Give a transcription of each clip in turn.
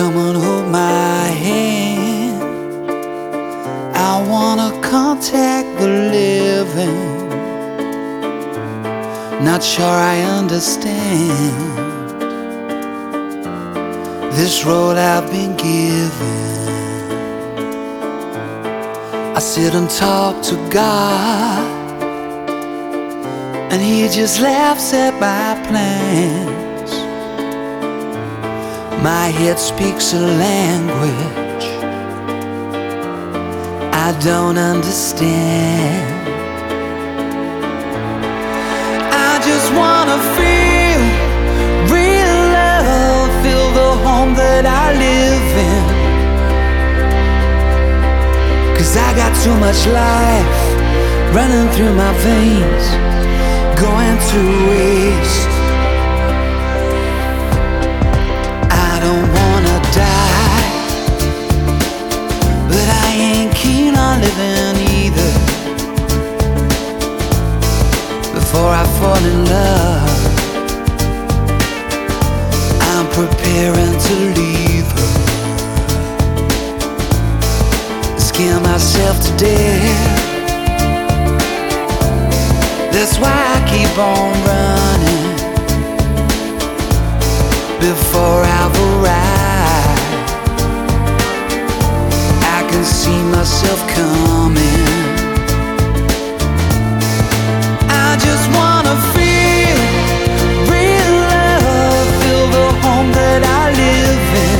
Come and hold my hand. I wanna contact the living. Not sure I understand this road I've been given. I sit and talk to God, and He just laughs at my plans. My head speaks a language I don't understand. I just wanna feel real love, feel the home that I live in. 'Cause I got too much life running through my veins, going to waste. I don't wanna die, but I ain't keen on living either. Before I fall in love, I'm preparing to leave her. Scare myself to death. That's why I keep on running before I've arrived. I can see myself coming. I just wanna feel real love, feel the home that I live in.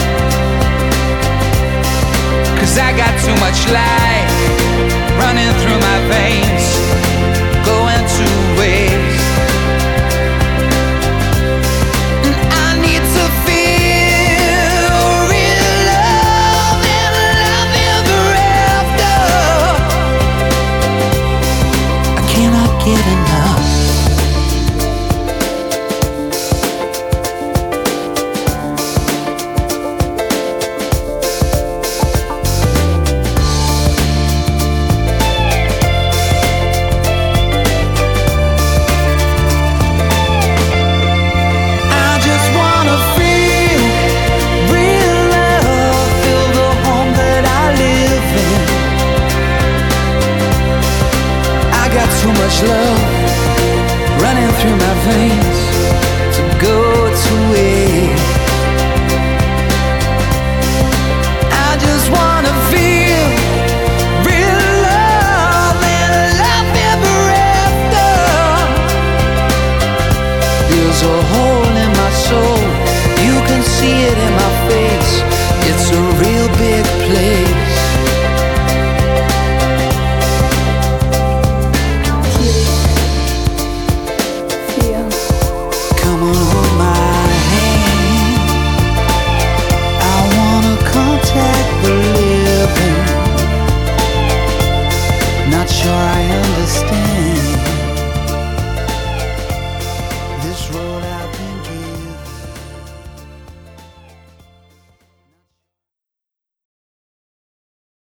'Cause I got too much life running through my veins, going to waste. And I need to feel real love and love ever after. I cannot get enough. Too much love running through my veins to go to waste.